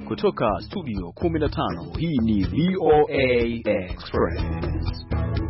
kutoka studio 15, hii ni VOA Express.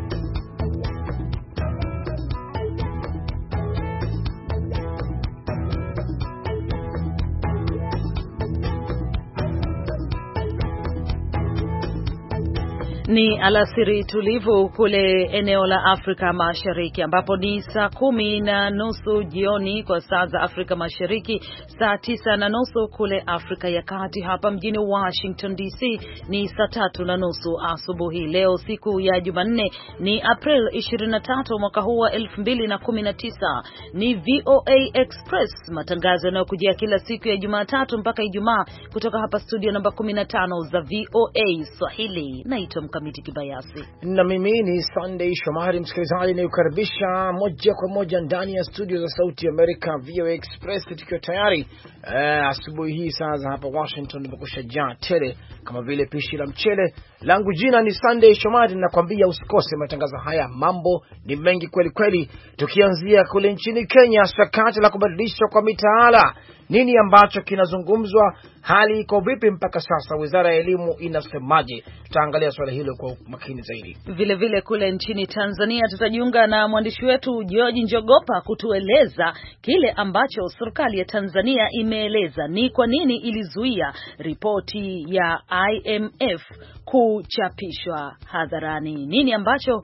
Ni alasiri tulivu kule eneo la Afrika Mashariki ambapo ni saa 10:30 jioni kwa saa za Afrika Mashariki, saa 9:30 kule Afrika ya Kati. Hapa mjini Washington DC ni saa 3:30 asubuhi. Leo siku ya Jumanne ni April 23 mwaka huu wa 2019. Ni VOA Express, matangazo yanayokujia kila siku ya Jumatatu mpaka Ijumaa kutoka hapa studio namba 15 za VOA Swahili. Naitwa Mkamiti Kibayasi. Na mimi ni Sunday Shomari, msikilizaji nikukaribisha moja kwa moja ndani ya studio za Sauti America VOA Express, tukiwa tayari asubuhi hii saa za hapa Washington nimekusha jaa tele kama vile pishi la mchele. Langu jina ni Sunday Shomari, nakwambia usikose matangazo haya, mambo ni mengi kweli kweli. Tukianzia kule nchini Kenya, sakata la kubadilishwa kwa mitaala, nini ambacho kinazungumzwa, hali iko vipi mpaka sasa, wizara ya elimu inasemaje? Tutaangalia swala hilo kwa makini zaidi. Vile vile kule nchini Tanzania tutajiunga na mwandishi wetu George Njogopa kutueleza kile ambacho serikali ya Tanzania imeeleza ni kwa nini ilizuia ripoti ya IMF kuchapishwa hadharani. Nini ambacho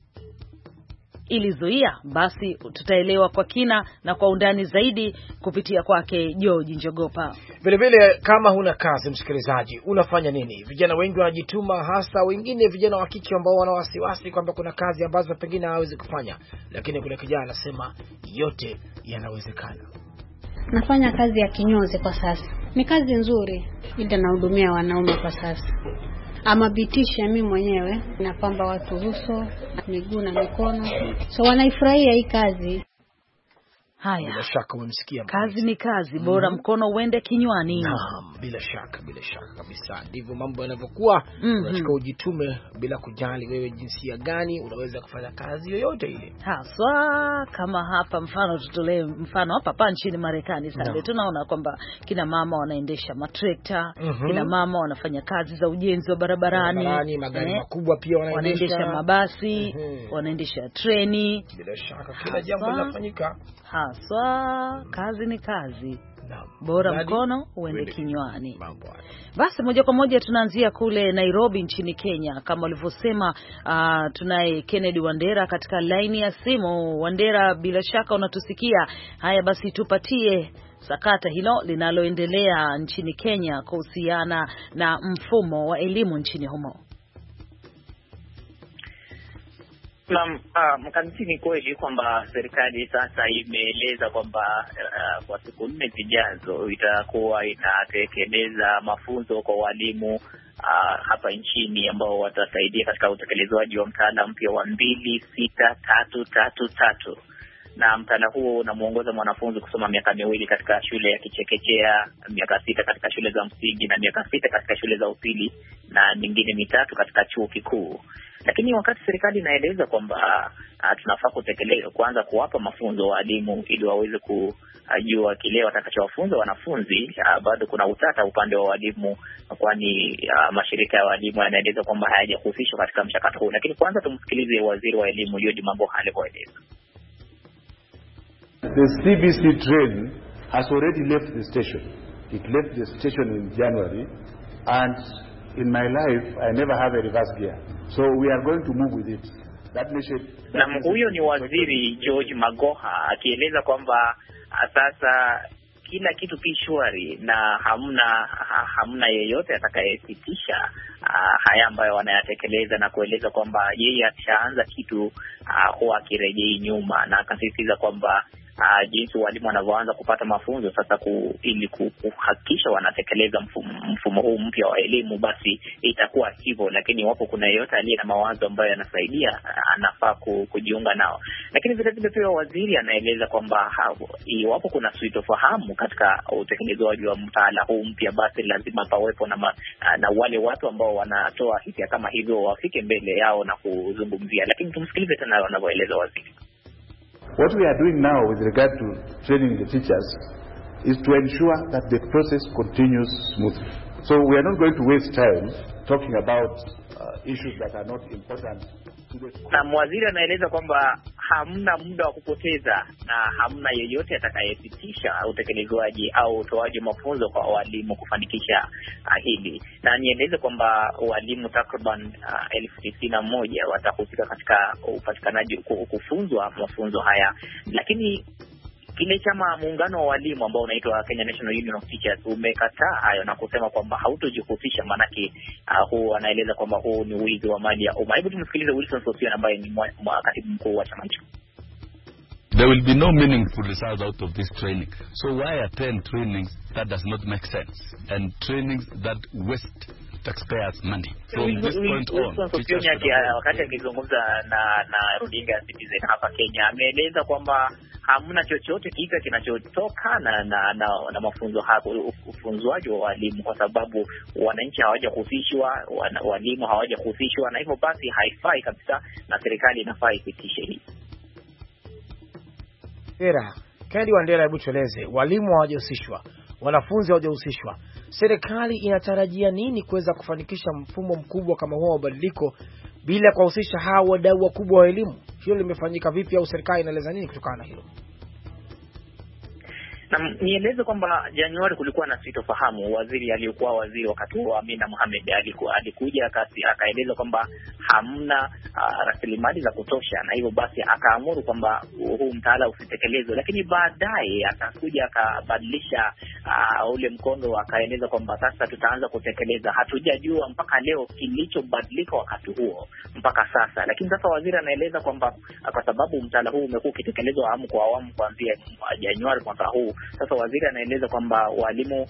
ilizuia? Basi tutaelewa kwa kina na kwa undani zaidi kupitia kwake George Njogopa. Vile vile, kama huna kazi msikilizaji, unafanya nini? Vijana wengi wanajituma, hasa wengine vijana wa kike ambao wana wasiwasi kwamba kuna kazi ambazo pengine hawezi kufanya, lakini kuna kijana anasema yote yanawezekana. Nafanya kazi ya kinyozi kwa sasa. Ni kazi nzuri, ila nahudumia wanaume kwa sasa. Amabitisha mimi mwenyewe, napamba watu uso, miguu na mikono. So wanaifurahia hii kazi. Haya, bila shaka umemsikia. Kazi ni kazi, bora mkono uende kinywani. Naam, bila shaka kabisa. Ndivyo mambo yanavyokuwa. Unachukua ujitume bila kujali wewe jinsia gani, unaweza kufanya kazi yoyote ile. Haswa kama hapa, mfano tutolee mfano hapa nchini Marekani sasa. Tunaona kwamba kina mama wanaendesha matrekta, kina mama wanafanya kazi za ujenzi wa barabarani, magari makubwa pia wanaendesha mabasi, wanaendesha treni. Bila shaka kila jambo linafanyika. Haswa kazi ni kazi, bora mkono uende kinywani. Basi moja kwa moja tunaanzia kule Nairobi nchini Kenya. Kama walivyosema, tunaye Kennedy Wandera katika line ya simu. Wandera, bila shaka unatusikia. Haya basi, tupatie sakata hilo linaloendelea nchini Kenya kuhusiana na mfumo wa elimu nchini humo. Naam, mkamiti, ni kweli kwamba serikali sasa imeeleza kwamba kwa siku 4 zijazo itakuwa inatekeleza mafunzo kwa walimu hapa nchini ambao watasaidia katika utekelezaji wa mtaala mpya wa 26333. Na mtaala huo unamuongoza mwanafunzi kusoma miaka 2 katika shule ya kichekechea, miaka 6 katika shule za msingi na miaka 6 katika shule za upili na mingine 3 katika chuo kikuu. Lakini wakati serikali inaeleza kwamba tunafaa kuanza kuwapa mafunzo walimu ili waweze kujua kile watakachowafunza wanafunzi, bado kuna utata upande wa walimu, kwani mashirika ya walimu yanaeleza kwamba hayajahusishwa katika mchakato huu. Lakini kwanza tumsikilize waziri wa elimu George Magoha alivyoeleza. The CBC train has already left the station. It left the station in January, and in my life I never have a reverse gear. So we are going to move with it. Na huyo ni waziri George Magoha akieleza kwamba sasa kila kitu kishwari na hamna yeyote atakayesitisha haya ambayo wanayatekeleza, na kueleza kwamba yeye akishaanza kitu huwa akirejei nyuma, na akasisitiza kwamba jinsi walimu wanavyoanza kupata mafunzo sasa ili kuhakikisha wanatekeleza mfumo huu mpya wa elimu, basi itakuwa hivyo. Lakini wapo kuna yeyote aliye na mawazo ambayo yanasaidia, anafaa kujiunga nao. Lakini vile vile pia waziri anaeleza kwamba iwapo kuna sitofahamu katika utekelezaji wa mtaala huu mpya, basi lazima pawepo na wale watu ambao wanatoa hisia kama hivyo wafike mbele yao na kuzungumzia. Lakini tumsikilize tena wanavyoeleza waziri. What we are doing now with regard to training the teachers is to ensure that the process continues smoothly. So we are not going to waste time talking about issues that are not important. Na waziri anaeleza kwamba hamna muda wa kupoteza na hamna yeyote atakayesitisha utekelezwaji au utoaji mafunzo kwa walimu kufanikisha hili. Na nieleze kwamba walimu takriban 91,000 watahusika katika upatikanaji kufunzwa mafunzo haya. Lakini kile chama muungano wa walimu ambao unaitwa Kenya National Union of Teachers umekataa hayo na kusema kwamba hautojihusisha, manake huu anaeleza kwamba huu ni wizi wa mali ya umma. Hebu tumsikilize Wilson Sossion ambaye ni katibu mkuu wa chama hicho. There will be no meaningful results out of this training. So why attend trainings that does not make sense and trainings that waste taxpayers' money? From this point on, wakati akizungumza na runinga ya Citizen hapa Kenya, ameeleza kwamba hamna chochote kika kinachotoka na mafunzo hapo, ufunzwaji wa walimu, kwa sababu wananchi hawajakuhusishwa, walimu hawajakuhusishwa, na hivyo basi haifai kabisa na serikali inafaa ipitishe hili. Kennedy Wandera, hebu tueleze, walimu hawajahusishwa, wanafunzi hawajahusishwa, serikali inatarajia nini kuweza kufanikisha mfumo mkubwa kama huo wa mabadiliko bila kuhusisha hao wadau wakubwa wa elimu? Hilo limefanyika vipi, au serikali inaeleza nini kutokana na hilo? Na nieleze kwamba Januari kulikuwa na sitofahamu. Waziri aliyekuwa waziri wakati huo, Amina Mohamed, alikuja akaeleza kwamba hamna rasilimali za kutosha, na hivyo basi akaamuru kwamba huu mtaala usitekelezwe. Lakini baadaye akakuja akabadilisha ule mkondo, akaeleza kwamba sasa tutaanza kutekeleza. Hatujajua mpaka leo kilichobadilika wakati huo mpaka sasa. Lakini sasa waziri anaeleza kwamba kwa sababu mtaala huu umekuwa ukitekelezwa awamu kwa awamu kuanzia Januari mwaka huu, sasa waziri anaeleza kwamba walimu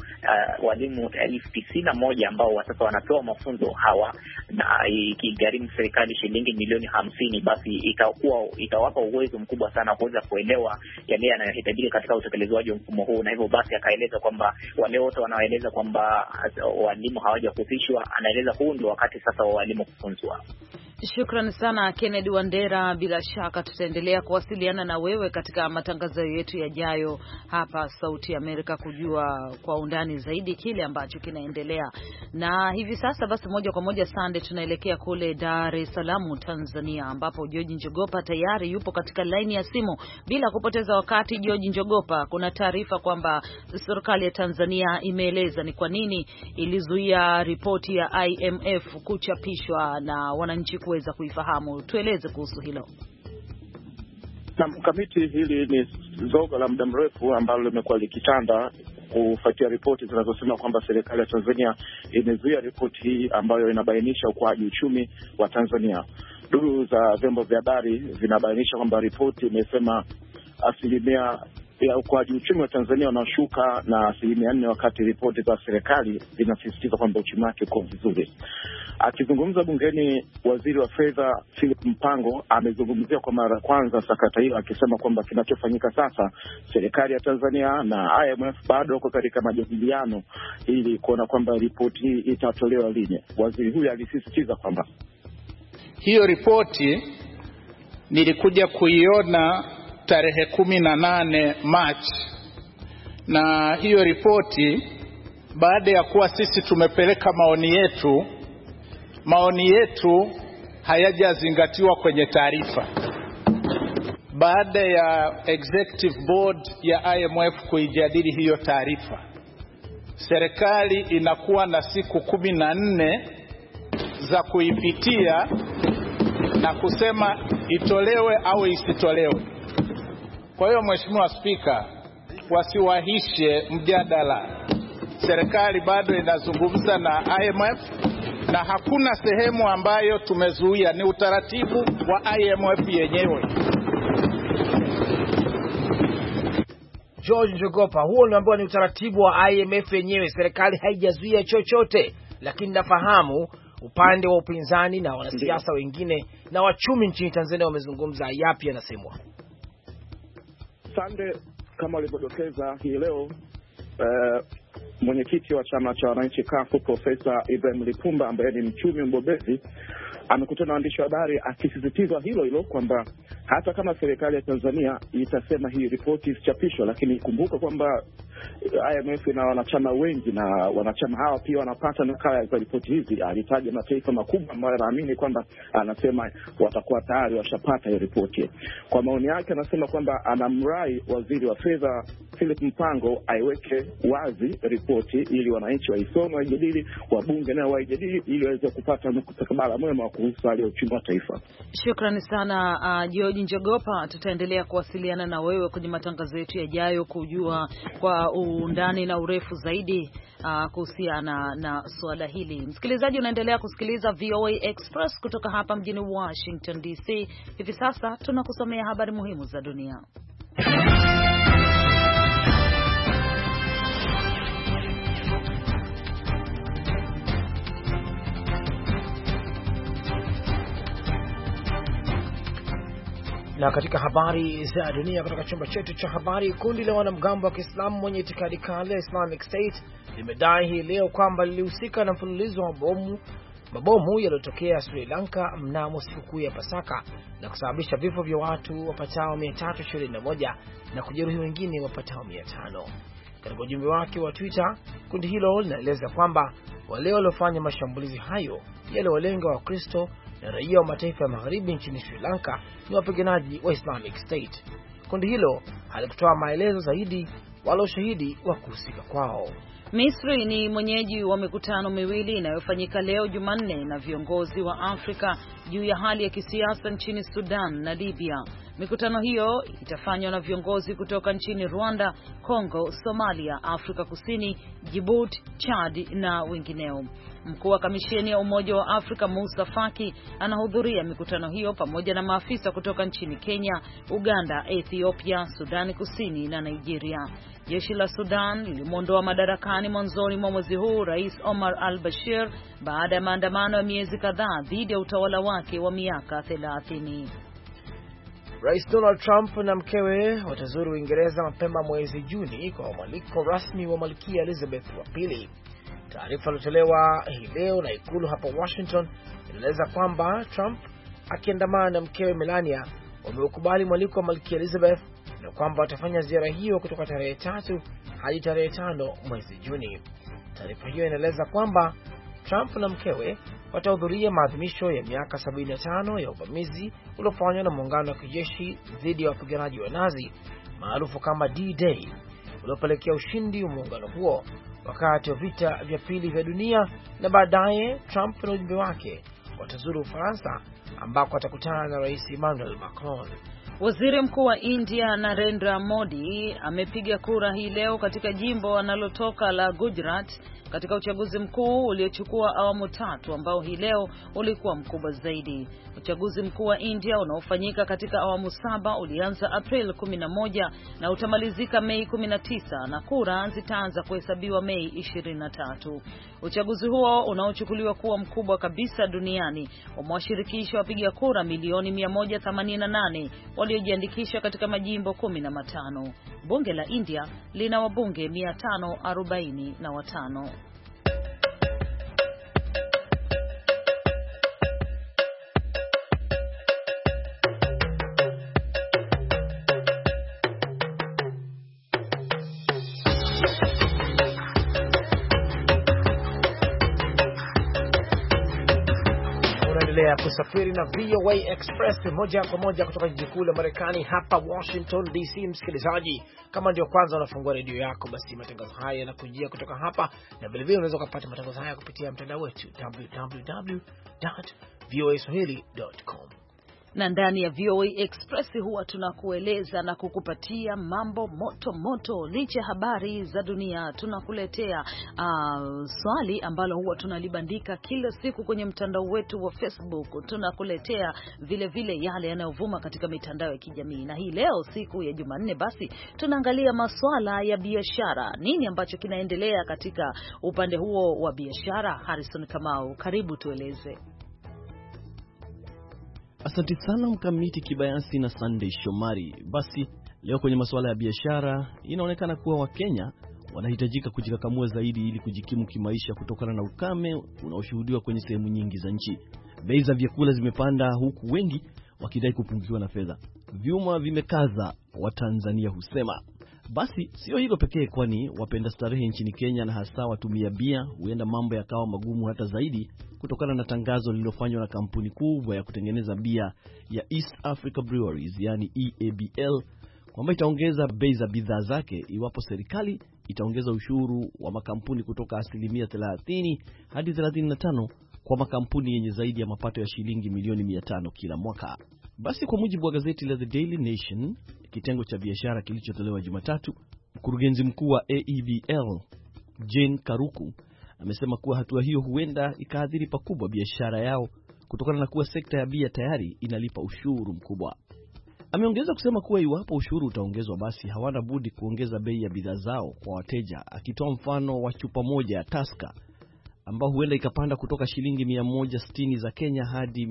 91,000 ambao sasa wanapewa mafunzo hawa, na ikigharimu serikali shilingi milioni 50, basi itawapa uwezo mkubwa sana kuweza kuelewa yale yanayohitajika katika utekelezwaji wa mfumo huu. Na hivyo basi akaeleza kwamba wale wote wanaoeleza kwamba walimu hawajahusishwa, anaeleza huu ndio wakati sasa wa walimu kufunzwa. Shukrani sana Kennedy Wandera, bila shaka tutaendelea kuwasiliana na wewe katika matangazo yetu yajayo hapa Sauti ya Amerika kujua kwa undani zaidi kile ambacho kinaendelea. Na hivi sasa basi moja kwa moja Sande, tunaelekea kule Dar es Salaam Tanzania, ambapo George Njogopa tayari yupo katika laini ya simu. Bila kupoteza wakati, George Njogopa, kuna taarifa kwamba serikali ya Tanzania imeeleza ni kwa nini ilizuia ripoti ya IMF kuchapishwa na wananchi kuweza kuifahamu. Tueleze kuhusu hilo. Na mkamiti, hili ni zogo la muda mrefu ambalo limekuwa likitanda kufuatia ripoti zinazosema kwamba serikali ya Tanzania imezuia ripoti hii ambayo inabainisha ukuaji uchumi wa Tanzania. Duru za vyombo vya habari zinabainisha kwamba ripoti imesema asilimia ya ukuaji uchumi wa Tanzania unashuka na 4%, wakati ripoti za serikali zinasisitiza kwamba uchumi wake uko vizuri. Akizungumza bungeni, waziri wa fedha Philip Mpango amezungumzia kwa mara kwanza sakata hiyo, akisema kwamba kinachofanyika sasa, serikali ya Tanzania na IMF bado wako katika majadiliano ili kuona kwamba ripoti hii itatolewa lini. Waziri huyu alisisitiza kwamba hiyo ripoti nilikuja kuiona tarehe 18 Machi, na hiyo ripoti baada ya kuwa sisi tumepeleka maoni yetu hayajazingatiwa kwenye taarifa. Baada ya executive board ya IMF kuijadili hiyo taarifa, serikali inakuwa na siku 14 za kuipitia na kusema itolewe au isitolewe. Kwa hiyo Mheshimiwa Spika, wasiwahishe mjadala. Serikali bado inazungumza na IMF na hakuna sehemu ambayo tumezuia, ni utaratibu wa IMF yenyewe. George Njogopa, huo unaambiwa ni utaratibu wa IMF yenyewe, serikali haijazuia chochote. Lakini nafahamu upande wa upinzani na wanasiasa wengine na wachumi nchini Tanzania wamezungumza. Yapi yanasemwa? Sande, kama walivyodokeza hii leo, mwenyekiti wa chama cha wananchi CUF Profesa Ibrahim Lipumba, ambaye ni mchumi mbobezi, amekutana na waandishi wa habari akisisitiza hilo kwamba hata kama serikali ya Tanzania itasema hii ripoti isichapishwe, lakini kumbuka kwamba IMF ina wanachama wengi, na wanachama hawa pia wanapata nakala za ripoti hizi. Alitaja mataifa makubwa ambayo anaamini kwamba, anasema watakuwa tayari washapata hiyo ripoti. Kwa maoni yake, anasema kwamba anamrai waziri wa fedha Philip Mpango aiweke wazi ripoti ili wananchi waisome, waijadili, wabunge nao waijadili, ili waweze kupata mustakabali mwema kuhusu hali ya uchumi wa taifa. Shukrani sana George Njogopa. Tutaendelea kuwasiliana na wewe kwenye matangazo yetu yajayo kujua kwa undani na urefu zaidi kuhusiana na suala hili. Msikilizaji, unaendelea kusikiliza VOA Express kutoka hapa mjini Washington DC. Hivi sasa tunakusomea habari muhimu za dunia. Na katika habari za dunia kutoka chumba chetu cha habari, kundi la wanamgambo wa Kiislamu mwenye itikadi kali ya Islamic State limedai hii leo kwamba lilihusika na mfululizo wa mabomu yaliyotokea Sri Lanka mnamo sikukuu ya Pasaka na kusababisha vifo vya watu wapatao 321 na kujeruhi wengine wapatao 500. Katika ujumbe wake wa Twitter, kundi hilo linaeleza kwamba wale waliofanya mashambulizi hayo yaliwalenga Wakristo na raia wa mataifa ya magharibi nchini Sri Lanka ni wapiganaji wa Islamic State. Kundi hilo halikutoa maelezo zaidi wala ushahidi wa kuhusika kwao. Misri ni mwenyeji wa mikutano miwili inayofanyika leo Jumanne na viongozi wa Afrika juu ya hali ya kisiasa nchini Sudan na Libya. Mikutano hiyo itafanywa na viongozi kutoka nchini Rwanda, Kongo, Somalia, Afrika Kusini, Djibouti, Chad na wengineo. Mkuu wa kamisheni ya Umoja wa Afrika Musa Faki anahudhuria mikutano hiyo pamoja na maafisa kutoka nchini Kenya, Uganda, Ethiopia, Sudani Kusini na Nigeria. Jeshi la Sudan lilimwondoa madarakani mwanzoni mwa mwezi huu Rais Omar al-Bashir baada ya maandamano ya miezi kadhaa dhidi ya utawala wake wa miaka 30. Rais Donald Trump na mkewe watazuru Uingereza mapema mwezi Juni kwa mwaliko rasmi wa Malkia Elizabeth wa pili. Taarifa iliyotolewa hii leo na ikulu hapa Washington inaeleza kwamba Trump akiandamana na mkewe Melania wameukubali mwaliko wa Malkia Elizabeth na kwamba watafanya ziara hiyo kutoka tarehe 3 hadi tarehe 5 mwezi Juni. Taarifa hiyo inaeleza kwamba Trump na mkewe watahudhuria maadhimisho ya miaka 75 ya uvamizi uliofanywa na muungano wa kijeshi dhidi ya wapiganaji wa Nazi maarufu kama D-Day, uliopelekea ushindi wa muungano huo wakati wa vita vya pili vya dunia. Na baadaye Trump na ujumbe wake watazuru Ufaransa ambako atakutana na Rais Emmanuel Macron. Waziri Mkuu wa India Narendra Modi amepiga kura hii leo katika jimbo analotoka la Gujarat katika uchaguzi mkuu uliochukua awamu 3 ambao hii leo ulikuwa mkubwa zaidi. Uchaguzi mkuu wa India unaofanyika katika awamu 7 ulianza April 11 na utamalizika Mei 19 na kura zitaanza kuhesabiwa Mei 23. Uchaguzi huo unaochukuliwa kuwa mkubwa kabisa duniani umewashirikisha wapiga kura milioni 188 waliojiandikisha katika majimbo 15. Bunge la India lina wabunge 545. Kusafiri na VOA Express moja kwa moja kutoka jiji kuu la Marekani hapa Washington DC. Msikilizaji, kama ndio kwanza unafungua redio yako, basi matangazo haya yanakujia kutoka hapa, na vile vile unaweza kupata matangazo haya kupitia mtandao wetu www.voaswahili.com. Na ndani ya VOA Express huwa tunakueleza na kukupatia mambo moto moto. Licha habari za dunia, tunakuletea swali ambalo huwa tunalibandika kila siku kwenye mtandao wetu wa Facebook. Tunakuletea vile vile yale yanayovuma katika mitandao ya kijamii. Na hii leo siku ya Jumanne, basi tunaangalia masuala ya biashara. Nini ambacho kinaendelea katika upande huo wa biashara? Harrison Kamau, karibu tueleze. Asante sana Mkamiti Kibayasi na Sunday Shomari. Basi leo kwenye masuala ya biashara, inaonekana kuwa Wakenya wanahitajika kujikakamua zaidi ili kujikimu kimaisha kutokana na ukame unaoshuhudiwa kwenye sehemu nyingi za nchi. Bei za vyakula zimepanda huku wengi wakidai kupungukiwa na fedha. Vyuma vimekaza, Watanzania husema. Basi sio hilo pekee, kwani wapenda starehe nchini Kenya na hasa watumia bia huenda mambo yakawa magumu hata zaidi kutokana na tangazo lililofanywa na kampuni kubwa ya kutengeneza bia ya East Africa Breweries, yani EABL, kwamba itaongeza bei za bidhaa zake iwapo serikali itaongeza ushuru wa makampuni kutoka 30% hadi 35% kwa makampuni yenye zaidi ya mapato ya shilingi milioni 500 kila mwaka. Basi kwa mujibu wa gazeti la The Daily Nation, kitengo cha biashara kilichotolewa Jumatatu, mkurugenzi mkuu wa EABL, Jane Karuku, amesema kuwa hatua hiyo huenda ikaathiri pakubwa biashara yao kutokana na kuwa sekta ya bia tayari inalipa ushuru mkubwa. Ameongeza kusema kuwa iwapo ushuru utaongezwa, basi hawana budi kuongeza bei ya bidhaa zao kwa wateja, akitoa mfano wa chupa moja ya Tusker ambao huenda ikapanda kutoka shilingi 160 za Kenya hadi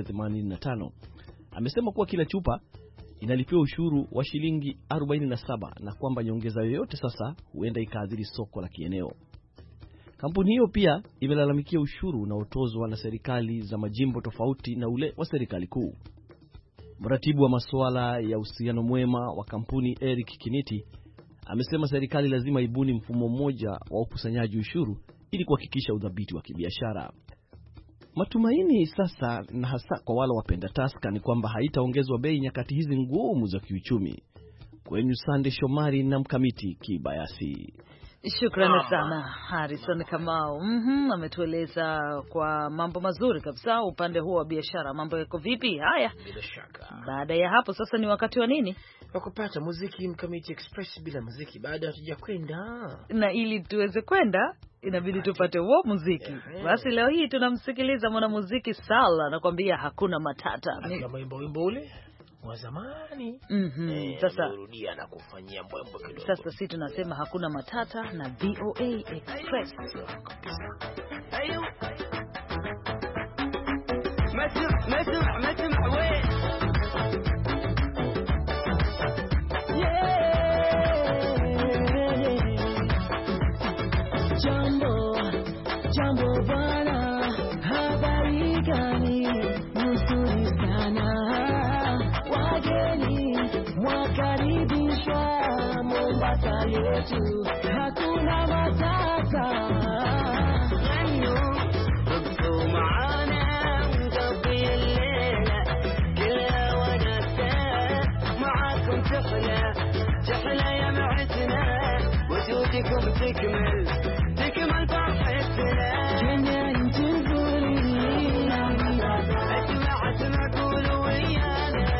185. Amesema kuwa kila chupa inalipiwa ushuru wa shilingi 47 na kwamba nyongeza yoyote sasa huenda ikaathiri soko la kieneo. Kampuni hiyo pia imelalamikia ushuru unaotozwa na serikali za majimbo tofauti na ule wa serikali kuu. Mratibu wa masuala ya uhusiano mwema wa kampuni Eric Kiniti amesema serikali lazima ibuni mfumo mmoja wa ukusanyaji ushuru ili kuhakikisha udhabiti wa kibiashara. Matumaini sasa, na hasa kwa wale wapenda Tusker, ni kwamba haitaongezwa bei nyakati hizi ngumu za kiuchumi. Kwenu Sande Shomari na Mkamiti Kibayasi. Shukrani sana Harrison Kamau. Ametueleza kwa mambo mazuri kabisa upande huo wa biashara. Mambo yako vipi? Haya, bila shaka. Baada ya hapo sasa ni wakati wa nini? Wa kupata muziki Mkamiti Express. Bila muziki baada hatuja kwenda. Na ili tuweze kwenda inabidi tupate huo muziki. Basi leo hii tunamsikiliza mwanamuziki Sala, anakuambia hakuna matata. Kama wimbo ule wa zamani. Sasa rudia na kufanyia mbwembwe kidogo. Sasa sisi tunasema hakuna matata na VOA Express. مسمع وين jambo bwana, habari gani? Nzuri sana, wageni mwakaribishwa Mombasa yetu, hakuna matata. تحلى يا معتنا وجودكم تكمل فرحتنا. جنان تقولي اسمع قولوا ويانا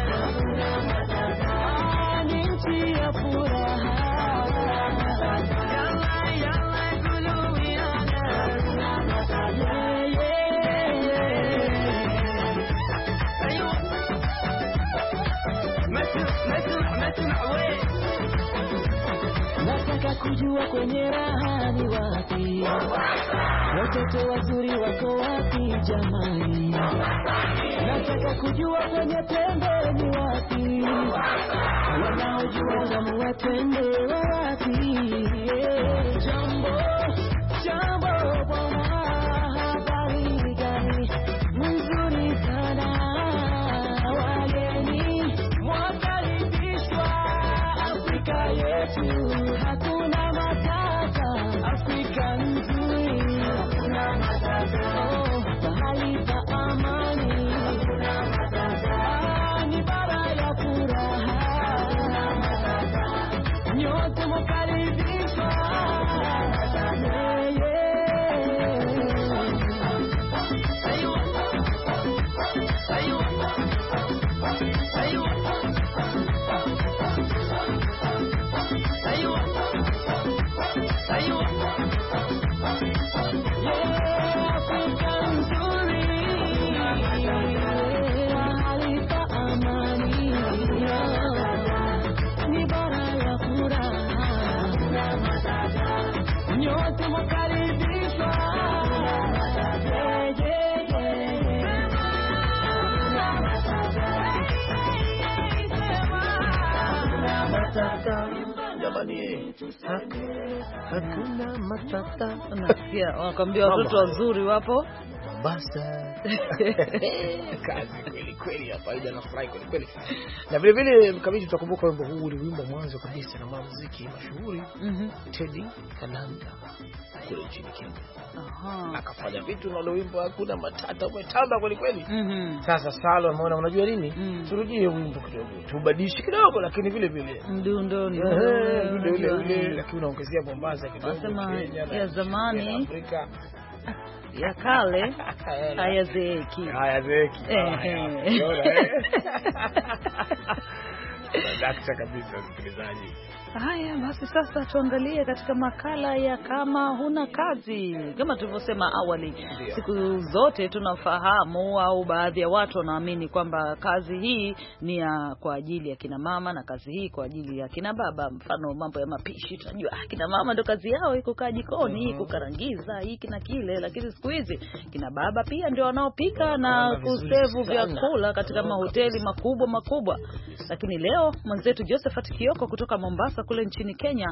انتي يا فراها، يلا قولوا ويانا. ايوه مسمع وين nataka kujua kwenye raha ni wapi, watoto wazuri wako wapi jamani, nataka kujua kwenye pembe ni wapi, wanaojua zamu watende wapi. Jambo bwana, habari gani? Nzuri sana, wageni mwakaribishwa Afrika yetu, hakuna matata. Afrika nzuri, hakuna matata. Mahali pa amani, hakuna matata. Ni bara ya furaha, hakuna matata. Nyote mwakaribishwa, hakuna matata. Unasikia wanakuambia watoto wazuri wapo Mombasa. Kazi kweli kweli hapa, ida na fly kweli kweli. Na vile vile Mkamiti, tutakumbuka wimbo huu ni wimbo mwanzo kabisa na mwanamuziki mashuhuri Teddy Kananda kule nchini Kenya. Akafanya vitu na ule wimbo hakuna matata, umetamba kweli kweli. Sasa Salo ameona unajua nini? Turudie wimbo kidogo. Tubadilishe kidogo lakini vile vile. Mdundo ule lakini unaongezea Mombasa kidogo. Nasema ya zamani ya kale hayazeeki. Dakika kabisa msikilizaji. Haya basi, sasa tuangalie katika makala ya kama huna kazi. Kama tulivyosema awali, siku zote tunafahamu au baadhi ya watu wanaamini kwamba kazi hii ni ya kwa ajili ya kina mama na kazi hii kwa ajili ya kina baba. Mfano mambo ya mapishi, tunajua kina mama ndio kazi yao iko kaa jikoni, kukarangiza hiki na kile, lakini siku hizi kina baba pia ndio wanaopika na kusevu vyakula katika mahoteli makubwa. Lakini leo mwenzetu Josephat Kioko kutoka Mombasa kule nchini Kenya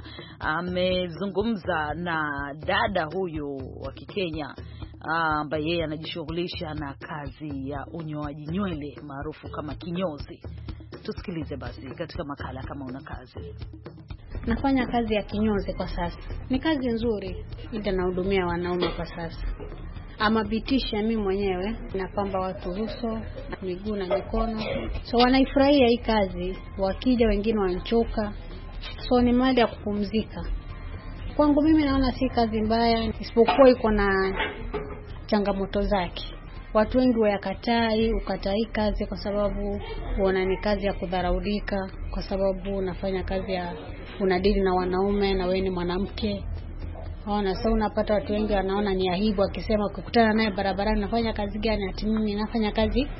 amezungumza na dada huyu wa Kikenya ambaye yeye anajishughulisha na kazi ya unyoaji nywele maarufu kama kinyozi. Tusikilize basi katika makala kama una kazi. Nafanya kazi ya kinyozi kwa sasa. Ni kazi nzuri, ila nahudumia wanaume kwa sasa. Amabitisha mimi mwenyewe, napamba watu uso, miguu na mikono. So wanaifurahia hii kazi, wakija wengine wanchoka. So ni mahali ya kupumzika. Kwangu mimi naona si kazi mbaya, isipokuwa iko na changamoto zake. Watu wengi ukatai kazi kwa sababu unaona ni kazi ya kudharaulika, kwa sababu unafanya kazi ya unadili na wanaume na wewe ni mwanamke. Sasa unapata watu wengi wanaona ni aibu akisema ukikutana naye barabarani nafanya kazi gani, ati mimi nafanya kazi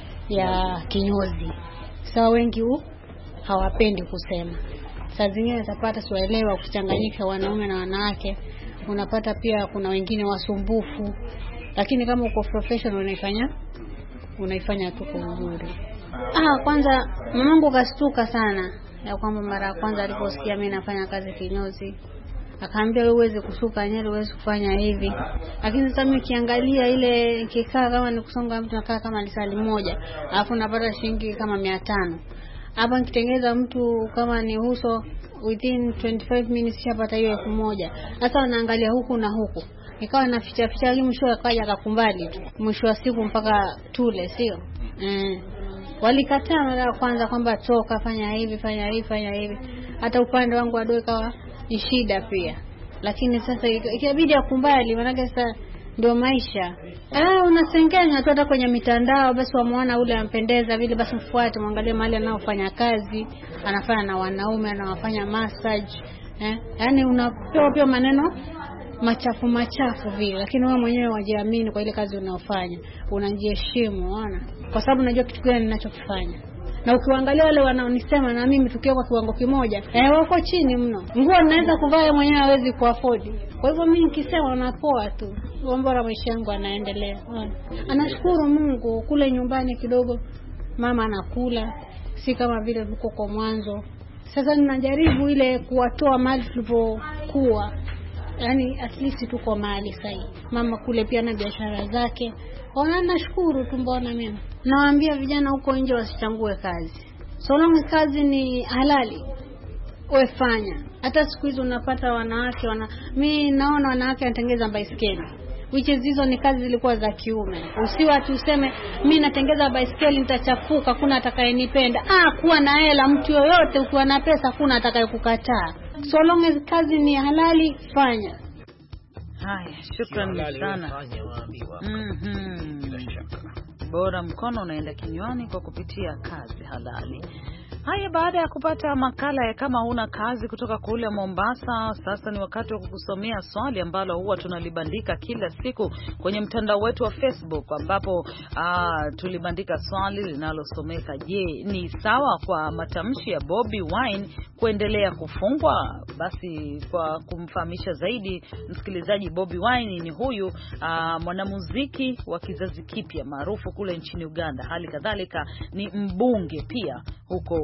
ya kinyozi. Sasa wengi hawapendi kusema. Saa zingine utapata siwaelewa kuchanganyika wanaume na wanawake. Unapata pia kuna wengine wasumbufu. Lakini kama uko professional unaifanya tu kwa uzuri. Kwanza mamangu kastuka sana ya kwamba mara ya kwanza aliposikia mimi nafanya kazi kinyozi. Akaambia wewe uweze kusuka nywele, uweze kufanya hivi. Lakini sasa mimi kiangalia ile kikaa kama ni kusonga mtu nakaa kama lisali moja, alafu napata shilingi kama 500. Hapa nikitengeza mtu kama ni uso within 25 minutes shapata hiyo 1000. Sasa naangalia huku na huku. Nikawa naficha hadi mwisho akaja akakumbali tu. Mwisho wa siku mpaka tule, sio? Walikataa mara ya kwanza kwamba toka fanya hivi. Hata upande wangu adoe kawa ni shida pia. Lakini sasa ikabidi akumbali, maana sasa ndio maisha. Unasengenya tu hata kwenye mitandao, basi wamuona ule ampendeza vile, basi mfuate muangalie mahali anaofanya kazi, anafanya na wanaume, anawafanya massage. Yaani unapewa pia maneno machafu vile, lakini wewe mwenyewe wajiamini kwa ile kazi unaofanya, unajiheshimu, unaona? Kwa sababu unajua kitu gani ninachokifanya. Na ukiangalia wale wanaonisema na mimi tukiwa kwa kiwango kimoja, wako chini mno. Nguo naweza kuvaa mwenyewe hawezi kuafford. Kwa hivyo mimi nikisema unapoa tu, bora maisha yangu yanaendelea. Anashukuru Mungu, kule nyumbani kidogo mama anakula, si kama vile huko kwa mwanzo. Sasa ninajaribu ile kuwatoa mahali tulipokuwa. Yaani at least tuko mahali sahihi. Mama kule pia na biashara zake. Nashukuru tu, mbona mimi. Nawaambia vijana huko nje wasichangue kazi. So long kazi ni halali, wewe fanya. Hata siku hizo unapata wanawake mimi naona wanawake wanatengeza baiskeli. Which is hizo ni kazi zilikuwa za kiume. Usiwa tuseme mimi natengeza baiskeli nitachafuka, kuna atakayenipenda. Kuwa na hela, mtu yoyote ukiwa na pesa kuna atakayekukataa. So long as kazi ni halali, fanya. Haya, shukrani sana. Bora mkono unaenda kinywani kwa kupitia kazi halali. Haya, baada ya kupata makala ya kama huna kazi kutoka kule Mombasa, sasa ni wakati wa kukusomea swali ambalo huwa tunalibandika kila siku kwenye mtandao wetu wa Facebook, ambapo tulibandika swali linalosomeka: je, ni sawa kwa matamshi ya Bobi Wine kuendelea kufungwa? Basi kwa kumfahamisha zaidi msikilizaji, Bobi Wine ni huyu mwanamuziki wa kizazi kipya maarufu kule nchini Uganda. Hali kadhalika ni mbunge pia huko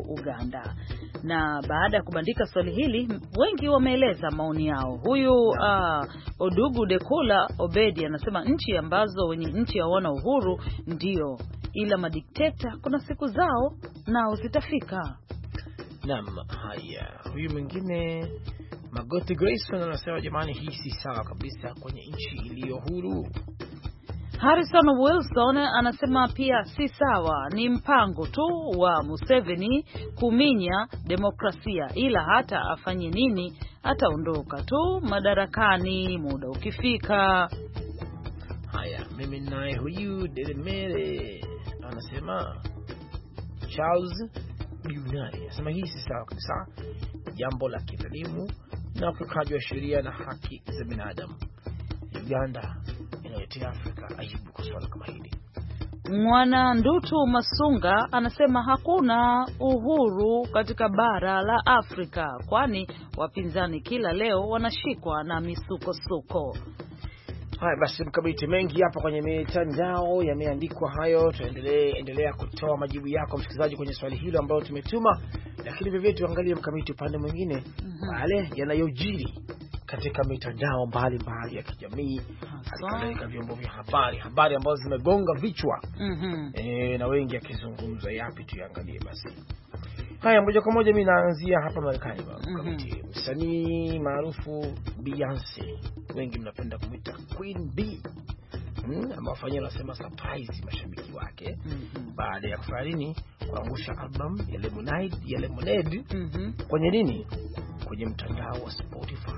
Uganda. Na baada ya kubandika swali hili, wengi wameeleza maoni yao. Huyu Odugu Dekula Obedi anasema nchi ambazo wenye nchi hawana uhuru ndio, ila madikteta kuna siku zao nao zitafika. Naam, haya. Huyu mwingine Magoti Grayson anasema jamani, hii si sawa kabisa kwenye nchi iliyo huru. Harrison Wilson anasema pia si sawa, ni mpango tu wa Museveni kuminya demokrasia, ila hata afanye nini ataondoka tu madarakani muda ukifika. Haya, mimi naye huyu Delemere anasema Charles Bunari anasema hii si sawa kabisa, jambo la kidhalimu na ukiukaji wa sheria na haki za binadamu. Uganda inaletea Afrika aibu kwa swala kama hili. Mwana Ndutu Masunga anasema hakuna uhuru katika bara la Afrika, kwani wapinzani kila leo wanashikwa na misukosuko. Haya basi, mkabiti mengi hapa kwenye mitandao yameandikwa hayo. Tuendelea kutoa majibu yako msikilizaji kwenye swali hilo ambalo tumetuma, lakini vivyo tuangalie mkabiti upande mwingine wale yanayojiri katika mitandao mbalimbali ya kijamii, katika vyombo vya habari ambazo zimegonga vichwa na wengi akizungumza. Yapi tuangalie basi? Haya, moja kwa moja mimi naanzia hapa Marekani. Msanii maarufu Beyonce, wengi mnapenda kumuita Queen B, amefanya nasema surprise mashabiki wake baada ya kufarini kuangusha album ya Lemonade kwenye nini? Kwenye mtandao wa Spotify.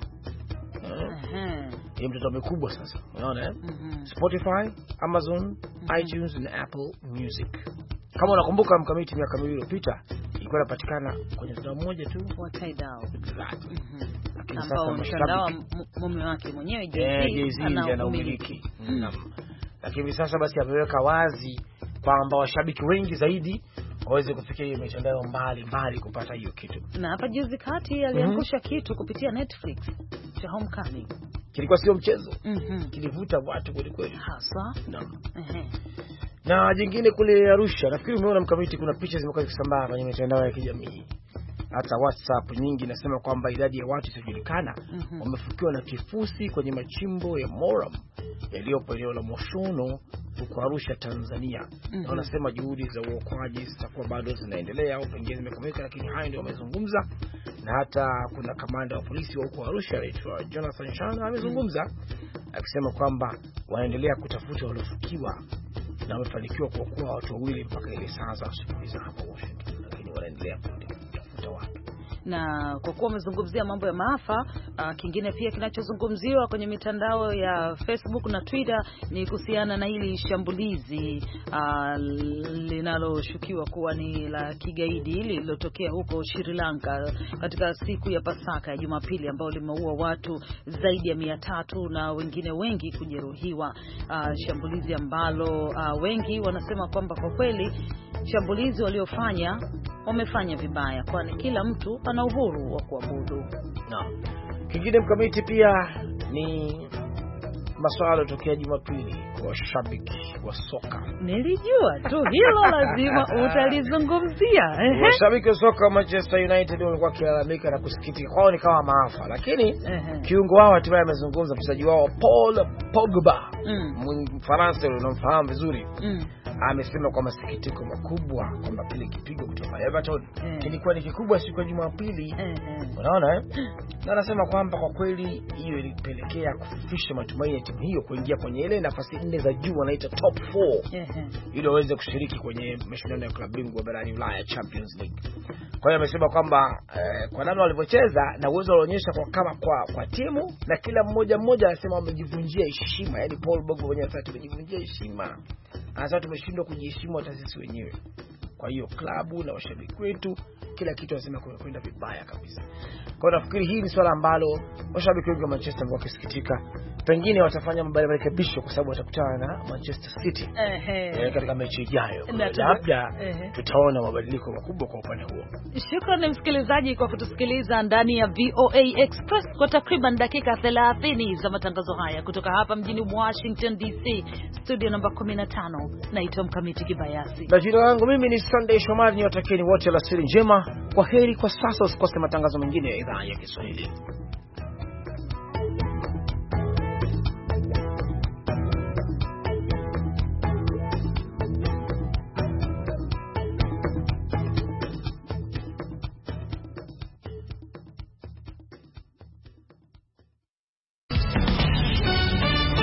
Ni mtandao mkubwa sasa, unaona Spotify, Amazon, iTunes na Apple Music. Kama unakumbuka mkamiti, miaka miwili iliyopita ilikuwa inapatikana kwenye mtandao mmoja tu wa Tidal. Lakini sasa mtandao mume wake mwenyewe Jay-Z anaumiliki. Lakini sasa basi ameweka wazi kwamba washabiki wengi zaidi waweze kufikia hiyo mitandao mbali kupata hiyo kitu. Na hapa juzi kati aliangusha kitu kupitia Netflix cha Homecoming. Kilikuwa sio mchezo. Kilivuta watu kweli hasa. Na jingine kule Arusha, nafikiri umeona mkamiti, kuna picha zimekuwa zikisambaa kwenye mitandao ya kijamii, hata WhatsApp nyingi, nasema kwamba idadi ya watu isiyojulikana wamefukiwa na kifusi kwenye machimbo ya Moram yaliyopo eneo la Moshono huko Arusha, Tanzania. Na wanasema juhudi za uokoaji zitakuwa bado zinaendelea au pengine zimekamilika, lakini hayo ndio wamezungumza. Na hata kuna kamanda wa polisi wa huko Arusha anaitwa Jonathan Shana amezungumza akisema kwamba wanaendelea kutafuta waliofukiwa na wamefanikiwa kuokoa watu wawili mpaka ile saa za asubuhi za hapa Washington, lakini wanaendelea kutafuta watu. Na kwa kuwa umezungumzia mambo ya maafa, kingine pia kinachozungumziwa kwenye mitandao ya Facebook na Twitter ni kuhusiana na hili shambulizi linaloshukiwa kuwa ni la kigaidi lililotokea huko Sri Lanka katika siku ya Pasaka ya Jumapili, ambao limeua watu zaidi ya 300 na wengine wengi kujeruhiwa. Shambulizi ambalo wengi wanasema kwamba kwa kweli shambulizi waliofanya wamefanya vibaya, kwani kila mtu ana uhuru wa kuabudu. Kingine mkamiti pia ni masuala yalotokea Jumapili kwa washabiki wa soka. Nilijua tu hilo lazima utalizungumzia. Washabiki wa soka Manchester United walikuwa kilalamika na kusikitika kwao ni kama maafa, lakini kiungo wao hatimaye amezungumza, mchezaji wao Paul Pogba, Mfaransa yule unamfahamu vizuri, amesema kwa masikitiko makubwa kwamba kile kipigo kutoka Everton kilikuwa ni kikubwa siku ya Jumapili. Unaona na anasema kwamba kwa kweli hiyo ilipelekea kufufisha matumaini ya timu hiyo kuingia kwenye ile nafasi 4 za juu wanaita top 4 ili waweze kushiriki kwenye mashindano ya klabu bingwa barani Ulaya, Champions League. Kwa hiyo amesema kwamba kwa namna walivyocheza na uwezo walionyesha kwa timu na kila mmoja anasema wamejivunjia heshima, yani Paul Pogba mwenyewe sasa tumejivunjia heshima. Sasa tumeshindwa kujiheshimu hata sisi wenyewe. Kwa hiyo klabu na washabiki wetu kila kitu lazima kwenda vibaya kabisa. Kwa hiyo nafikiri hii ni swala ambalo mashabiki wengi wa Manchester wakisikitika, pengine watafanya marekebisho kwa sababu watakutana na Manchester City katika mechi ijayo. Labda tutaona mabadiliko makubwa kwa upande huo. Shukrani msikilizaji kwa kutusikiliza ndani ya VOA Express kwa takriban dakika 30 za matangazo haya kutoka hapa mjini Washington DC, studio namba 15. Naitwa Mkamiti Kibayasi. Na jina langu mimi ni Sunday Shomari. Niwatakieni wote alasiri njema. Kwaheri kwa sasa, usikose matangazo mengine ya idhaa ya Kiswahili.